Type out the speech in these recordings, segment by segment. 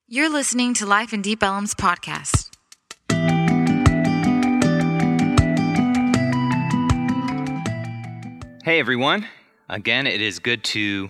You're listening to Life in Deep Ellum's podcast. Hey everyone, again it is good to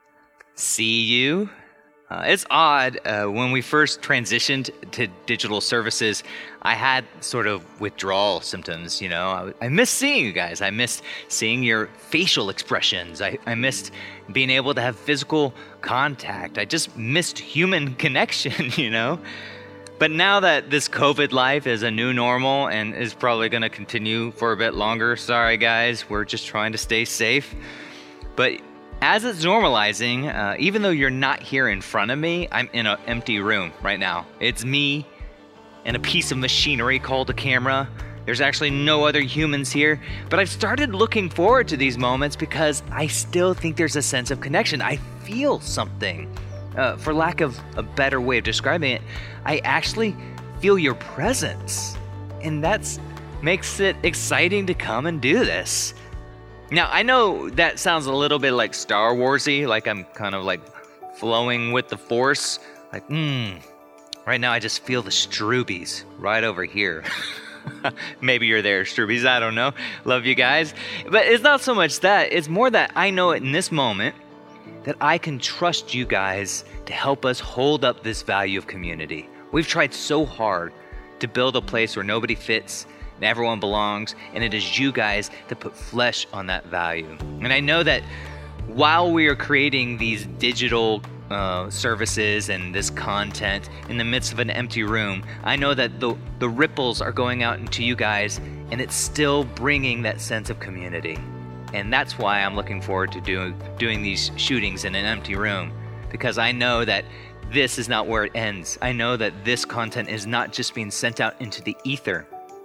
see you. It's odd, when we first transitioned to digital services, I had sort of withdrawal symptoms, I missed seeing you guys. I missed seeing your facial expressions. I missed being able to have physical contact. I just missed human connection, But now that this COVID life is a new normal and is probably going to continue for a bit longer, sorry guys, we're just trying to stay safe. But as it's normalizing, even though you're not here in front of me, I'm in an empty room right now. It's me and a piece of machinery called a camera. There's actually no other humans here, but I've started looking forward to these moments because I still think there's a sense of connection. I feel something. For lack of a better way of describing it, I actually feel your presence. And that makes it exciting to come and do this. Now, I know that sounds a little bit like Star Wars-y, like I'm kind of like flowing with the Force. Like, right now I just feel the Stroobies right over here. Maybe you're there, Stroobies, I don't know. Love you guys. But it's not so much that, it's more that I know in this moment that I can trust you guys to help us hold up this value of community. We've tried so hard to build a place where nobody fits and everyone belongs, and it is you guys that put flesh on that value. And I know that while we are creating these digital services and this content in the midst of an empty room, I know that the ripples are going out into you guys, and it's still bringing that sense of community. And that's why I'm looking forward to doing these shootings in an empty room, because I know that this is not where it ends. I know that this content is not just being sent out into the ether.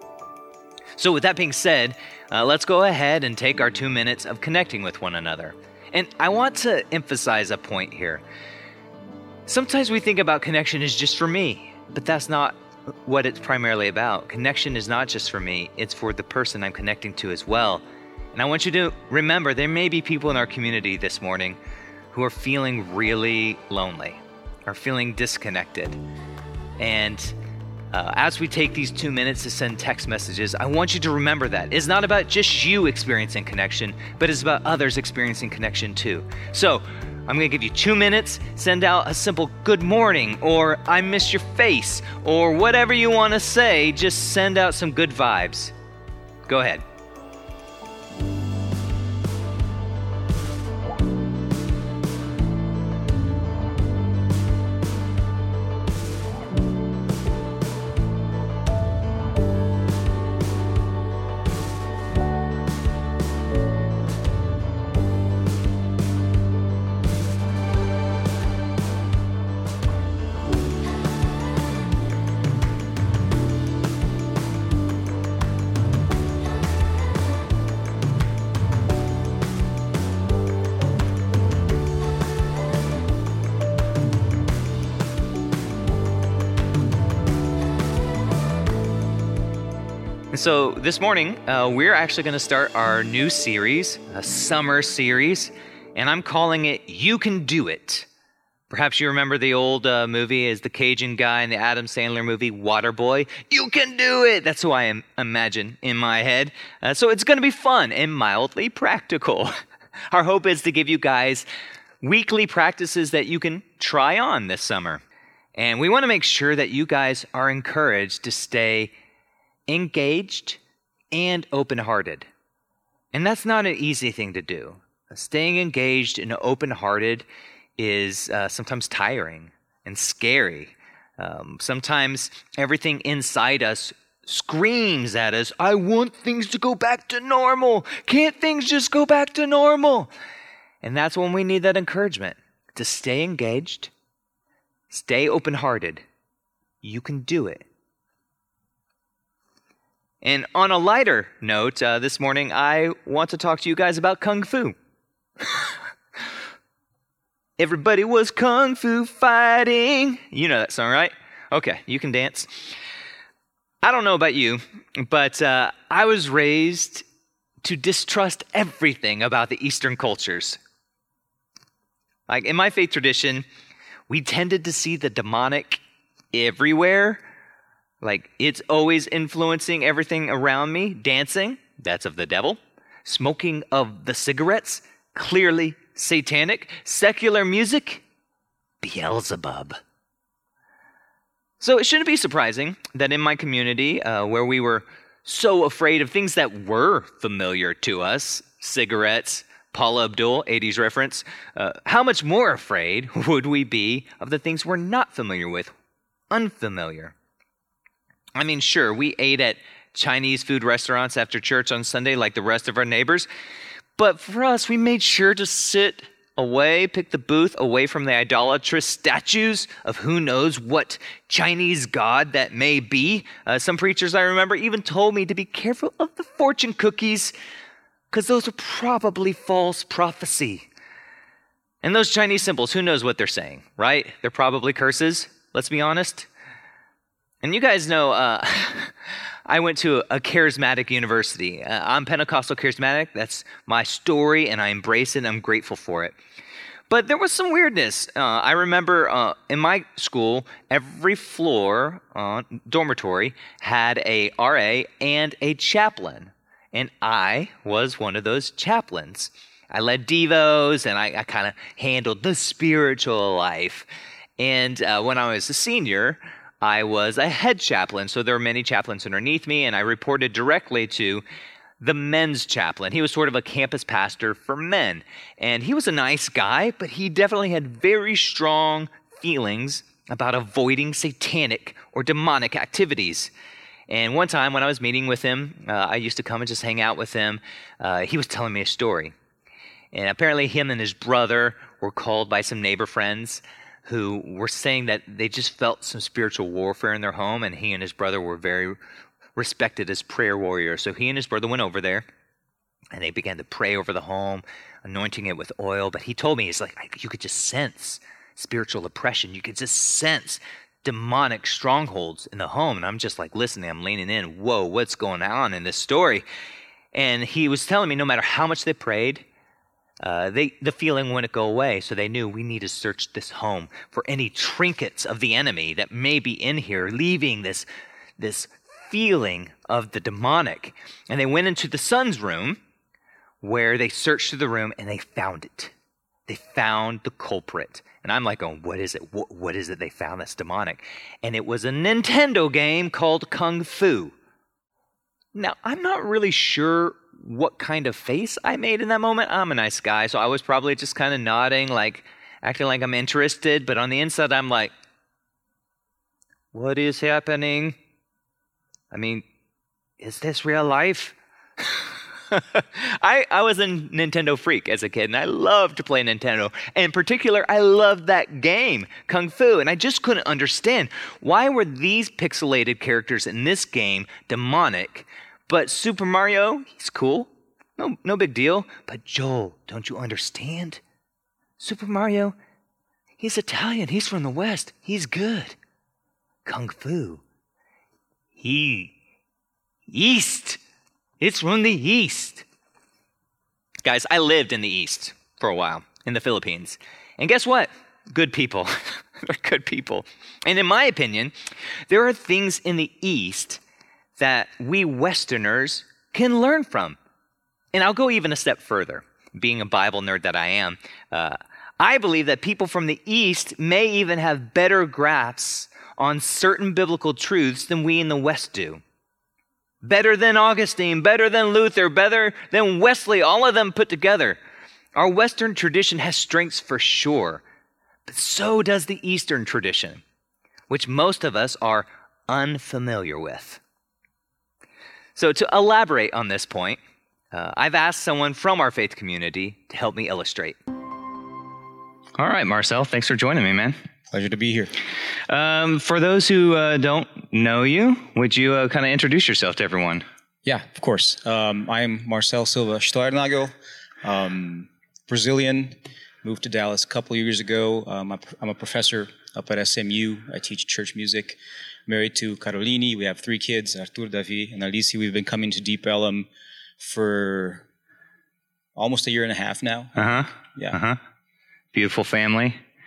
So with that being said, let's go ahead and take our 2 minutes of connecting with one another. And I want to emphasize a point here. Sometimes we think about connection as just for me, but that's not what it's primarily about. Connection is not just for me, it's for the person I'm connecting to as well. And I want you to remember there may be people in our community this morning who are feeling really lonely, are feeling disconnected. And as we take these 2 minutes to send text messages, I want you to remember that. It's not about just you experiencing connection, but it's about others experiencing connection too. So I'm going to give you 2 minutes, send out a simple good morning, or I miss your face, or whatever you want to say, just send out some good vibes. Go ahead. So this morning, we're actually going to start our new series, a summer series, and I'm calling it You Can Do It. Perhaps you remember the old movie as the Cajun guy in the Adam Sandler movie, Waterboy. You can do it! That's who I imagine in my head. So it's going to be fun and mildly practical. Our hope is to give you guys weekly practices that you can try on this summer. And we want to make sure that you guys are encouraged to stay engaged and open-hearted. And that's not an easy thing to do. Staying engaged and open-hearted is sometimes tiring and scary. Sometimes everything inside us screams at us, I want things to go back to normal. Can't things just go back to normal? And that's when we need that encouragement to stay engaged, stay open-hearted. You can do it. And on a lighter note, this morning, I want to talk to you guys about Kung Fu. Everybody was Kung Fu fighting. You know that song, right? Okay, you can dance. I don't know about you, but I was raised to distrust everything about the Eastern cultures. Like in my faith tradition, we tended to see the demonic everywhere. Like, it's always influencing everything around me. Dancing, that's of the devil. Smoking of the cigarettes, clearly satanic. Secular music, Beelzebub. So it shouldn't be surprising that in my community, where we were so afraid of things that were familiar to us, cigarettes, Paula Abdul, 80s reference, how much more afraid would we be of the things we're not familiar with, unfamiliar? I mean, sure, we ate at Chinese food restaurants after church on Sunday like the rest of our neighbors, but for us, we made sure to sit away, pick the booth away from the idolatrous statues of who knows what Chinese god that may be. Some preachers I remember even told me to be careful of the fortune cookies because those are probably false prophecy. And those Chinese symbols, who knows what they're saying, right? They're probably curses, let's be honest. And you guys know I went to a charismatic university. I'm Pentecostal charismatic. That's my story, and I embrace it, and I'm grateful for it. But there was some weirdness. I remember in my school, every floor dormitory had a RA and a chaplain, and I was one of those chaplains. I led devos, and I kind of handled the spiritual life. And when I was a senior, I was a head chaplain, so there were many chaplains underneath me, and I reported directly to the men's chaplain. He was sort of a campus pastor for men, and he was a nice guy, but he definitely had very strong feelings about avoiding satanic or demonic activities. And one time when I was meeting with him, I used to come and just hang out with him. He was telling me a story, and apparently him and his brother were called by some neighbor friends who were saying that they just felt some spiritual warfare in their home, and he and his brother were very respected as prayer warriors. So he and his brother went over there, and they began to pray over the home, anointing it with oil. But he told me, he's like, you could just sense spiritual oppression. You could just sense demonic strongholds in the home. And I'm just like listening, I'm leaning in. Whoa, what's going on in this story? And he was telling me no matter how much they prayed, the feeling wouldn't go away, so they knew we need to search this home for any trinkets of the enemy that may be in here, leaving this feeling of the demonic. And they went into the son's room, where they searched through the room, and they found it. They found the culprit. And I'm like, oh, what is it? What is it they found that's demonic? And it was a Nintendo game called Kung Fu. Now, I'm not really sure what kind of face I made in that moment. I'm a nice guy, so I was probably just kind of nodding, like acting like I'm interested, but on the inside I'm like, what is happening? I mean, is this real life? I was a Nintendo freak as a kid, and I loved to play Nintendo. And in particular, I loved that game, Kung Fu, and I just couldn't understand why were these pixelated characters in this game demonic. But Super Mario, he's cool. No big deal. But Joel, don't you understand? Super Mario, he's Italian. He's from the West. He's good. Kung Fu, East. It's from the East. Guys, I lived in the East for a while, in the Philippines. And guess what? Good people. They're good people. And in my opinion, there are things in the East that we Westerners can learn from. And I'll go even a step further. Being a Bible nerd that I am, I believe that people from the East may even have better grasps on certain biblical truths than we in the West do. Better than Augustine, better than Luther, better than Wesley, all of them put together. Our Western tradition has strengths for sure, but so does the Eastern tradition, which most of us are unfamiliar with. So to elaborate on this point, I've asked someone from our faith community to help me illustrate. All right, Marcel, thanks for joining me, man. Pleasure to be here. For those who don't know you, would you kind of introduce yourself to everyone? Yeah, of course. I am Marcel Silva Steuernagel, Brazilian, moved to Dallas a couple years ago. I'm a professor up at SMU. I teach church music. Married to Caroline. We have 3 kids, Artur, Davi, and Alice. We've been coming to Deep Ellum for almost a year and a half now. Yeah. Beautiful family.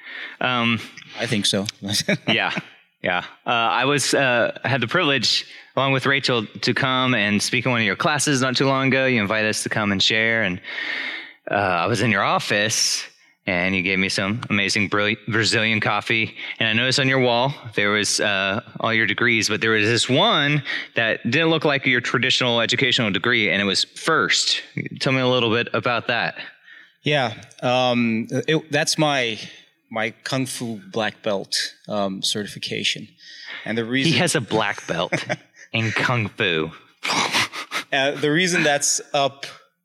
I think so. Yeah. I had the privilege, along with Rachel, to come and speak in one of your classes not too long ago. You invited us to come and share, and I was in your office, and you gave me some amazing Brazilian coffee. And I noticed on your wall there was all your degrees, but there was this one that didn't look like your traditional educational degree, and it was FIRST. Tell me a little bit about that. Yeah, that's my Kung Fu black belt certification. And the reason... He has a black belt in Kung Fu. The reason that's up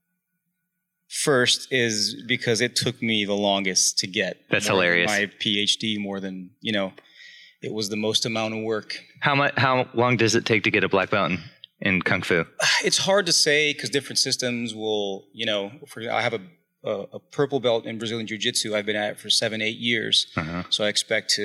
first is because it took me the longest to get. That's hilarious. My PhD more than, it was the most amount of work. How long does it take to get a black belt in Kung Fu? It's hard to say because different systems will, I have a purple belt in Brazilian Jiu-Jitsu. I've been at it for 7-8 years. Uh-huh. So I expect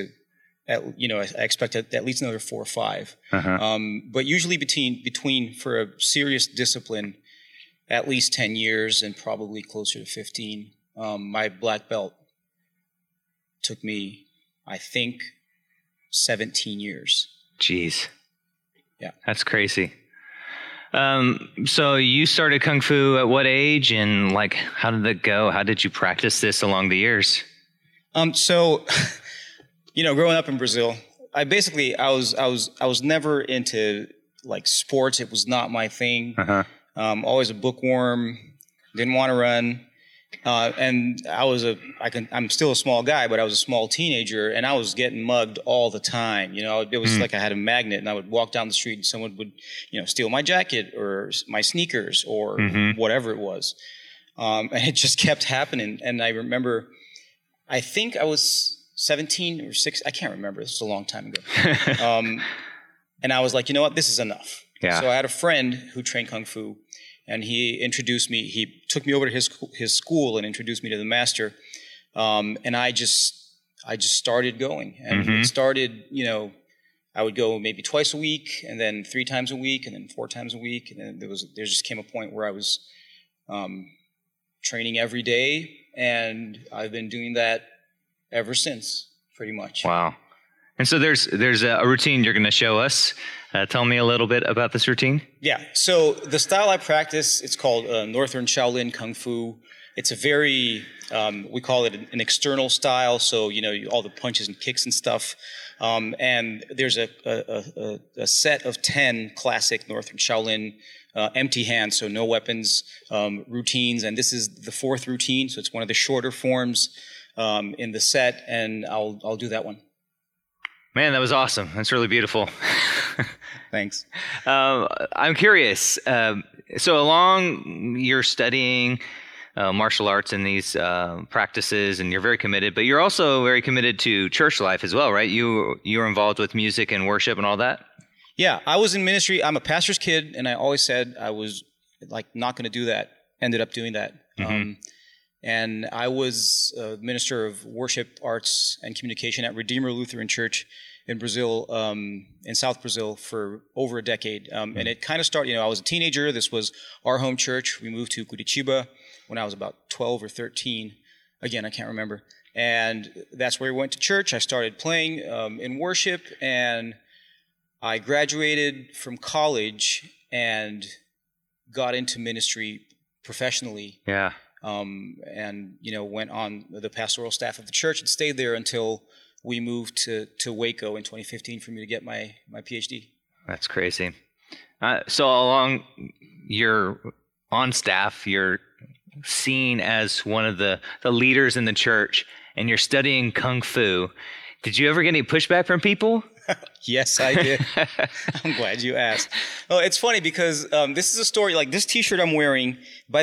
at least another 4 or 5. Uh-huh. But usually between for a serious discipline, at least 10 years and probably closer to 15. My black belt took me, I think, 17 years. Jeez. Yeah. That's crazy. So you started Kung Fu at what age, and how did it go? How did you practice this along the years? So, growing up in Brazil, I was never into sports. It was not my thing. Uh-huh. Always a bookworm, didn't want to run. And I'm still a small guy, but I was a small teenager, and I was getting mugged all the time. It was like I had a magnet, and I would walk down the street and someone would, steal my jacket or my sneakers or whatever it was. And it just kept happening. And I remember, I think I was 17 or 6. I can't remember. This was a long time ago. And I was like, you know what? This is enough. Yeah. So I had a friend who trained Kung Fu. And he introduced me. He took me over to his school and introduced me to the master. And I just started going. And it started, I would go maybe twice a week, and then 3 times a week, and then 4 times a week. And then there just came a point where I was training every day, and I've been doing that ever since, pretty much. Wow. And so there's a routine you're going to show us. Tell me a little bit about this routine. Yeah. So the style I practice, it's called Northern Shaolin Kung Fu. It's a very, we call it an external style. So, all the punches and kicks and stuff. And there's a set of 10 classic Northern Shaolin empty hands, so no weapons, routines. And this is the 4th routine. So it's one of the shorter forms in the set. And I'll do that one. Man, that was awesome. That's really beautiful. Thanks. I'm curious. So along you're studying martial arts and these practices, and you're very committed, but you're also very committed to church life as well, right? You're involved with music and worship and all that? Yeah, I was in ministry. I'm a pastor's kid, and I always said I was not going to do that. Ended up doing that. Mm-hmm. And I was a minister of worship, arts, and communication at Redeemer Lutheran Church in Brazil, in South Brazil, for over a decade. And it kind of started, I was a teenager. This was our home church. We moved to Curitiba when I was about 12 or 13. Again, I can't remember. And that's where we went to church. I started playing in worship, and I graduated from college and got into ministry professionally. Yeah. And went on the pastoral staff of the church and stayed there until we moved to Waco in 2015 for me to get my PhD. That's crazy. So along you're on staff, you're seen as one of the leaders in the church, and you're studying Kung Fu. Did you ever get any pushback from people? Yes, I did. I'm glad you asked. Well, it's funny because this is a story. Like this T-shirt I'm wearing, by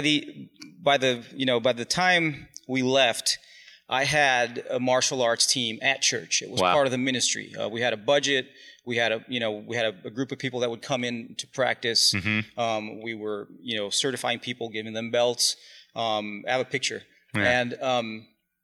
the time we left, I had a martial arts team at church. It was part of the ministry. We had a budget. We had a group of people that would come in to practice. Mm-hmm. We were certifying people, giving them belts. I have a picture. Yeah. And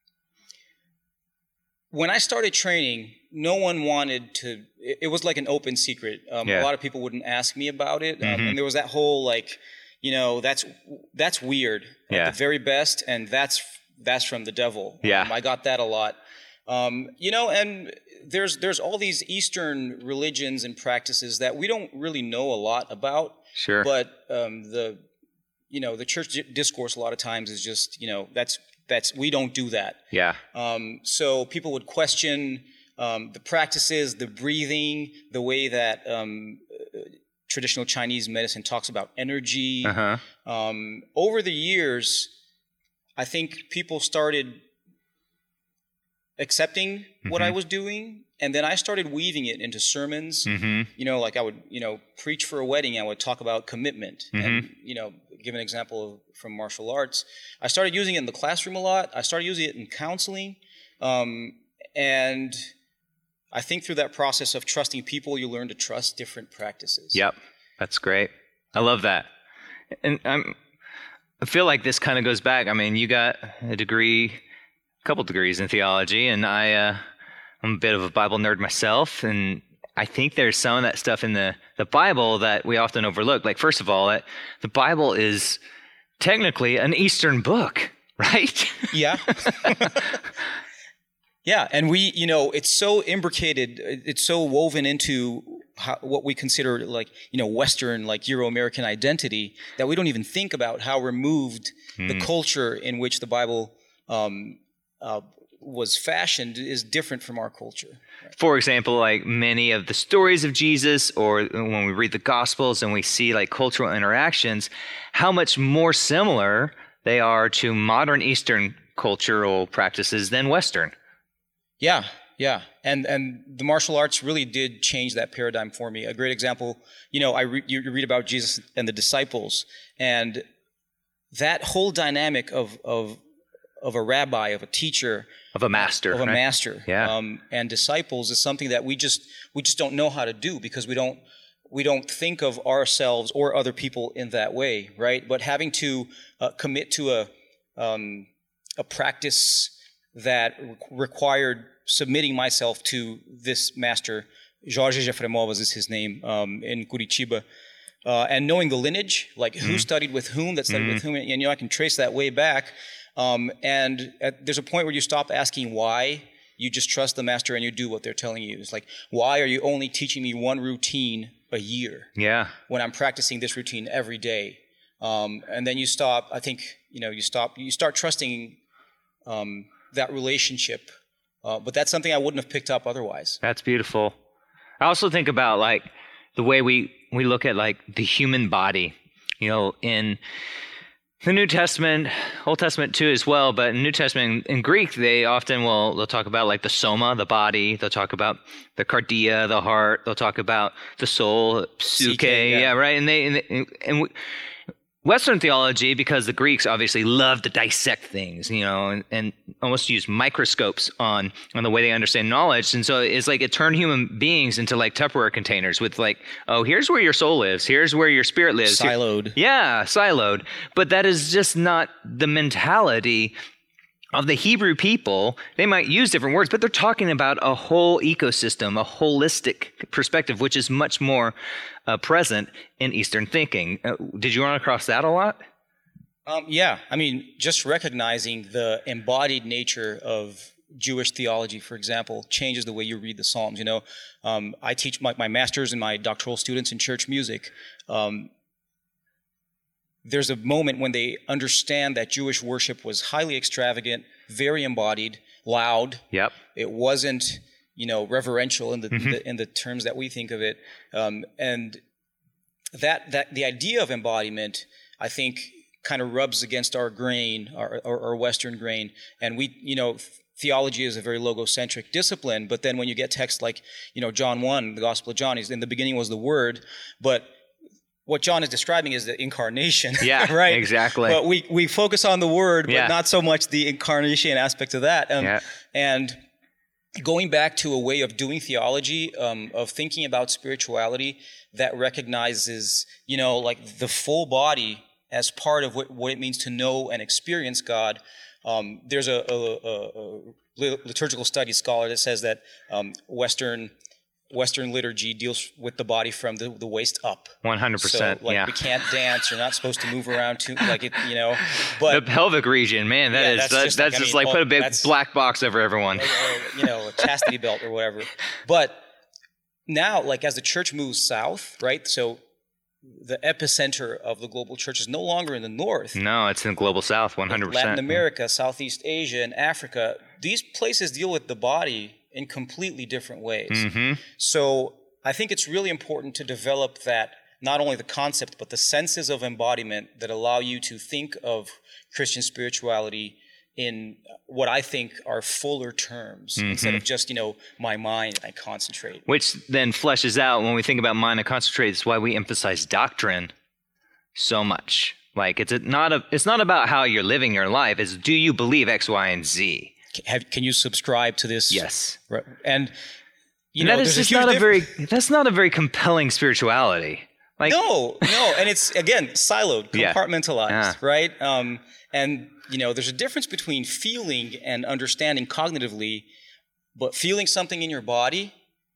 when I started training, no one wanted to. It was like an open secret. A lot of people wouldn't ask me about it, and there was that whole that's weird at the very best, and that's from the devil. Yeah. I got that a lot, And there's all these Eastern religions and practices that we don't really know a lot about. Sure. But the church discourse a lot of times is just, that's we don't do that. Yeah. So people would question the practices, the breathing, the way that traditional Chinese medicine talks about energy. Uh-huh. Over the years, I think people started accepting what I was doing, and then I started weaving it into sermons. Like I would, preach for a wedding, I would talk about commitment, and give an example from martial arts. I started using it in the classroom a lot. I started using it in counseling, and I think through that process of trusting people, you learn to trust different practices. Yep, that's great. I love that, and I feel like this kind of goes back. I mean, you got a couple degrees in theology, and I'm a bit of a Bible nerd myself, and I think there's some of that stuff in the Bible that we often overlook. Like, first of all, the Bible is technically an Eastern book, right? Yeah. Yeah, and we, it's so imbricated, it's so woven into what we consider like, Western, like Euro-American identity, that we don't even think about how removed the culture in which the Bible was fashioned is different from our culture. Right? For example, like many of the stories of Jesus, or when we read the Gospels and we see like cultural interactions, how much more similar they are to modern Eastern cultural practices than Western. Yeah. And the martial arts really did change that paradigm for me. A great example, you read about Jesus and the disciples, and that whole dynamic of a rabbi, of a teacher, of a master, yeah. And disciples is something that we just don't know how to do, because we don't think of ourselves or other people in that way, right? But having to commit to a practice that required submitting myself to this master, Jorge Jefremovas is his name, in Curitiba, and knowing the lineage, like who studied with whom, that studied with whom, and I can trace that way back. And there's a point where you stop asking why. You just trust the master and you do what they're telling you. It's like, why are you only teaching me one routine a year? Yeah. When I'm practicing this routine every day. And then you stop, I think, you start trusting that relationship. But that's something I wouldn't have picked up otherwise. That's beautiful. I also think about like the way we look at like the human body, in the New Testament, Old Testament too as well, but in New Testament, in Greek, they'll talk about like the soma, the body. They'll talk about the cardia, the heart. They'll talk about the soul, psyche. Yeah, right. And Western theology, because the Greeks obviously love to dissect things, and almost use microscopes on the way they understand knowledge. And so it's like it turned human beings into like Tupperware containers with like, oh, here's where your soul lives. Here's where your spirit lives. Siloed. Siloed. But that is just not the mentality of the Hebrew people. They might use different words, but they're talking about a whole ecosystem, a holistic perspective, which is much more present in Eastern thinking. Did you run across that a lot? Yeah. I mean, just recognizing the embodied nature of Jewish theology, for example, changes the way you read the Psalms. I teach my master's and my doctoral students in church music. There's a moment when they understand that Jewish worship was highly extravagant, very embodied, loud. Yep. It wasn't, reverential in the terms that we think of it. And that the idea of embodiment, I think, kind of rubs against our grain, our Western grain. And theology is a very logocentric discipline. But then when you get texts like, John 1, the Gospel of John, in the beginning was the Word, but what John is describing is the incarnation. Yeah, right? Exactly. But we focus on the Word, but not so much the incarnation aspect of that. And going back to a way of doing theology, of thinking about spirituality that recognizes, like the full body as part of what it means to know and experience God. There's a liturgical studies scholar that says that Western Western liturgy deals with the body from the waist up. 100%. So, like, yeah. we can't dance. You're not supposed to move around too, like it, you know. But The pelvic region, man, that's just like put a big black box over everyone. or, you know, a chastity belt or whatever. But now, like, as the church moves south, right? So the epicenter of the global church is no longer in the north. No, it's in the global south, 100%. Latin America, Southeast Asia, and Africa. These places deal with the body in completely different ways. Mm-hmm. So I think it's really important to develop that, not only the concept, but the senses of embodiment that allow you to think of Christian spirituality in what I think are fuller terms, instead of just, you know, my mind, I concentrate. Which then fleshes out when we think about mind and concentrate. It's why we emphasize doctrine so much. Like, it's not about how you're living your life. It's, do you believe X, Y, and Z? Can you subscribe to this? Yes. And you know, that is just that's not a very compelling spirituality. Like, no, and it's, again, siloed, compartmentalized, right? And you know, there's a difference between feeling and understanding cognitively, but feeling something in your body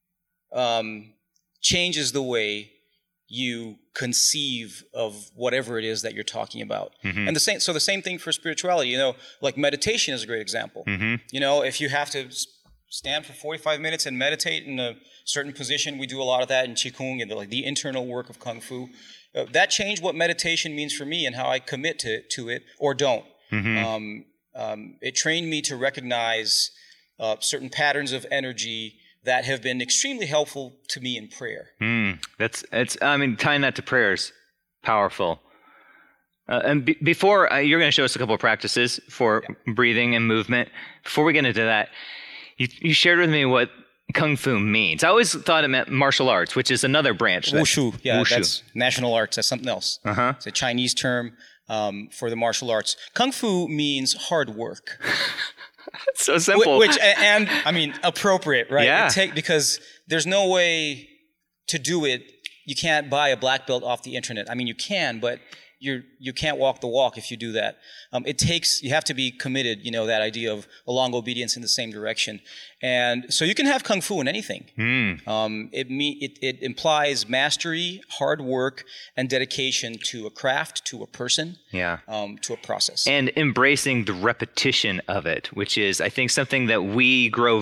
changes the way you conceive of whatever it is that you're talking about. And the same thing for spirituality. You know, like meditation is a great example. You know, if you have to stand for 45 minutes and meditate in a certain position, we do a lot of that in Qigong and the internal work of Kung Fu. That changed what meditation means for me and how I commit to it or don't. It trained me to recognize certain patterns of energy that have been extremely helpful to me in prayer. Tying that to prayer is powerful. And before, you're going to show us a couple of practices for breathing and movement. Before we get into that, you shared with me what Kung Fu means. I always thought it meant martial arts, which is another branch. Wushu. Yeah, Wushu. That's national arts. That's something else. It's a Chinese term for the martial arts. Kung Fu means hard work. It's so simple. And I mean, appropriate, right? Yeah. Because there's no way to do it. You can't buy a black belt off the internet. I mean, you can, but you can't walk the walk if you do that. You have to be committed, you know, that idea of a long obedience in the same direction. And so you can have Kung Fu in anything. It implies mastery, hard work, and dedication to a craft, to a person, to a process. And embracing the repetition of it, which is, I think, something that we grow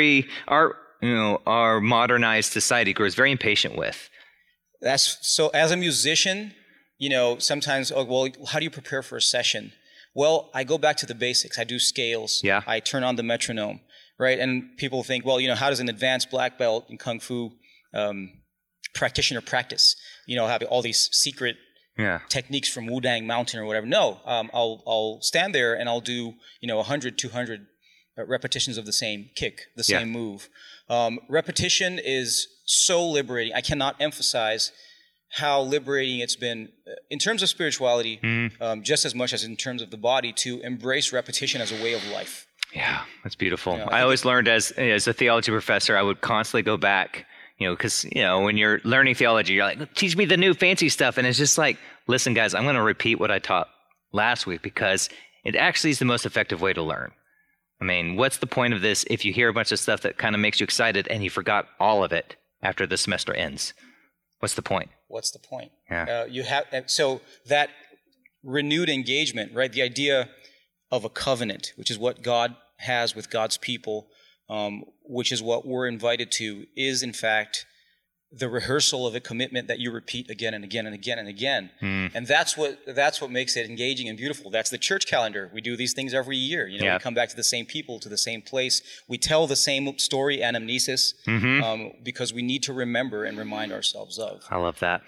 our modernized society grows very impatient with. So as a musician, you know, sometimes, how do you prepare for a session? Well, I go back to the basics. I do scales. I turn on the metronome, right? And people think, well, you know, how does an advanced black belt in Kung Fu practitioner practice? You know, have all these secret techniques from Wudang Mountain or whatever. No, I'll stand there and I'll do, you know, 100, 200 repetitions of the same kick, the same move. Repetition is so liberating. I cannot emphasize how liberating it's been in terms of spirituality, just as much as in terms of the body, to embrace repetition as a way of life. Yeah, that's beautiful. You know, I always learned as a theology professor, I would constantly go back, you know, because, you know, when you're learning theology, you're like, teach me the new fancy stuff. And it's just like, listen, guys, I'm going to repeat what I taught last week because it actually is the most effective way to learn. I mean, what's the point of this if you hear a bunch of stuff that kind of makes you excited and you forgot all of it after the semester ends? What's the point? What's the point? Yeah. So that renewed engagement, right? The idea of a covenant, which is what God has with God's people, which is what we're invited to, is in fact the rehearsal of a commitment that you repeat again and again and again and again. And that's what makes it engaging and beautiful. That's the church calendar. We do these things every year. You know, we come back to the same people, to the same place. We tell the same story, anamnesis, because we need to remember and remind ourselves of. I love that.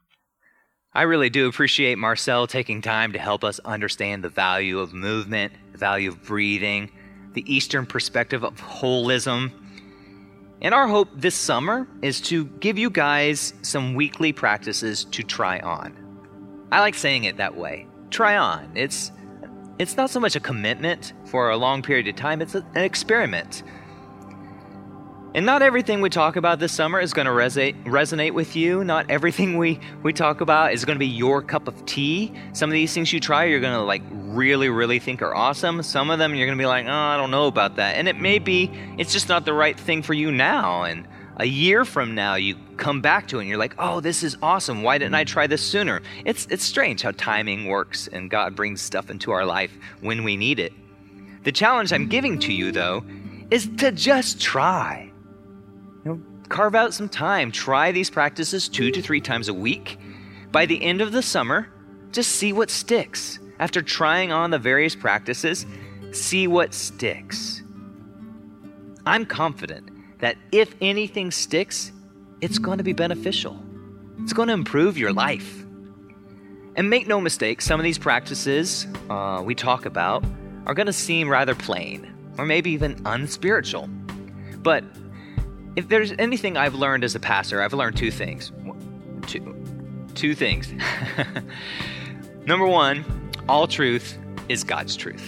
I really do appreciate Marcel taking time to help us understand the value of movement, the value of breathing, the Eastern perspective of holism. And our hope this summer is to give you guys some weekly practices to try on. I like saying it that way. Try on. It's not so much a commitment for a long period of time, it's an experiment. And not everything we talk about this summer is going to resonate with you. Not everything we talk about is going to be your cup of tea. Some of these things you try, you're going to like really, really think are awesome. Some of them you're going to be like, oh, I don't know about that. And it may be, it's just not the right thing for you now. And A year from now, you come back to it and you're like, oh, this is awesome. Why didn't I try this sooner? It's strange how timing works and God brings stuff into our life when we need it. The challenge I'm giving to you, though, is to just try. Carve out some time. Try these practices 2 to 3 times a week. By the end of the summer, just see what sticks. After trying on the various practices, see what sticks. I'm confident that if anything sticks, it's going to be beneficial. It's going to improve your life. And make no mistake, some of these practices we talk about are going to seem rather plain or maybe even unspiritual. But if there's anything I've learned as a pastor, I've learned 2 things. Two things. Number 1, all truth is God's truth.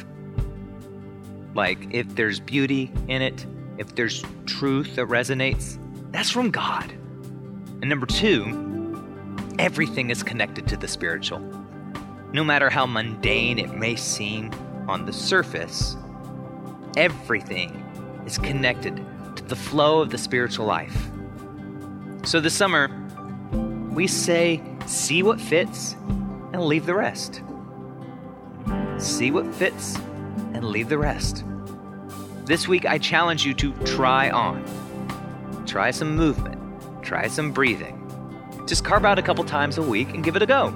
Like, if there's beauty in it, if there's truth that resonates, that's from God. And number 2, everything is connected to the spiritual. No matter how mundane it may seem on the surface, everything is connected to the flow of the spiritual life. So this summer, we say, see what fits and leave the rest. See what fits and leave the rest. This week, I challenge you to try on. Try some movement. Try some breathing. Just carve out a couple times a week and give it a go.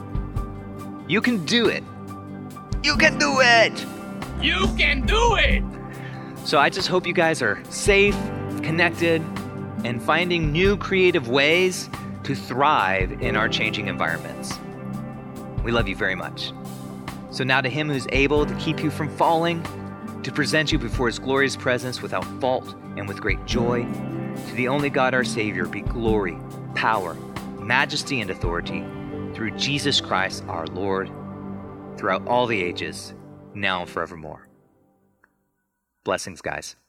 You can do it. You can do it. You can do it. So I just hope you guys are safe, connected, and finding new creative ways to thrive in our changing environments. We love you very much. So now to him who's able to keep you from falling, to present you before his glorious presence without fault and with great joy, to the only God our Savior be glory, power, majesty, and authority through Jesus Christ our Lord, throughout all the ages, now and forevermore. Blessings, guys.